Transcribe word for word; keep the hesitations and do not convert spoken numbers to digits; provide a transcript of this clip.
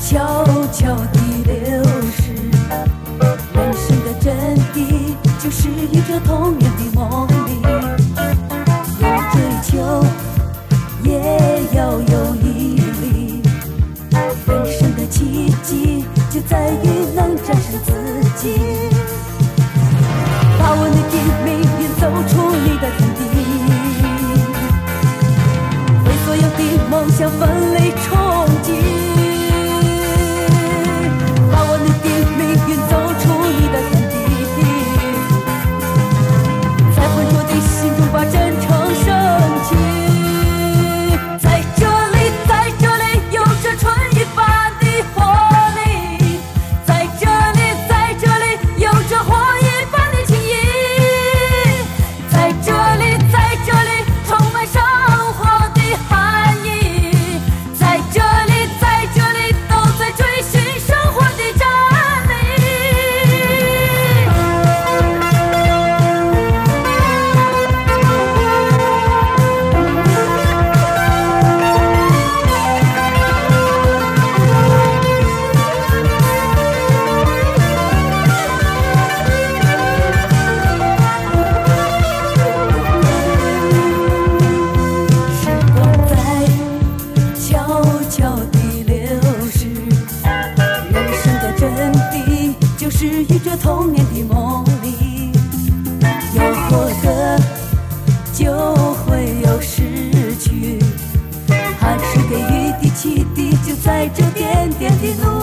悄悄地流逝。人生的真谛就是一个童年的梦里，有追求也要有毅力。人生的奇迹就在于能战胜自己，把我你的命运走出你的天地，为所有的梦想奋力冲击，把我你的命运走出你的天地，在浑浊的心中把真诚升起。在这里，在这里有着春一般的活力，在这里，在这里有着火一般的情谊，在这里，在这里充满生活的含义，在这里，在这里都在追寻生活的真理。时光在悄悄地流逝，人生的真谛就是于这童年的梦里，有获得就会有失去，还是给予的启迪就在这点点的努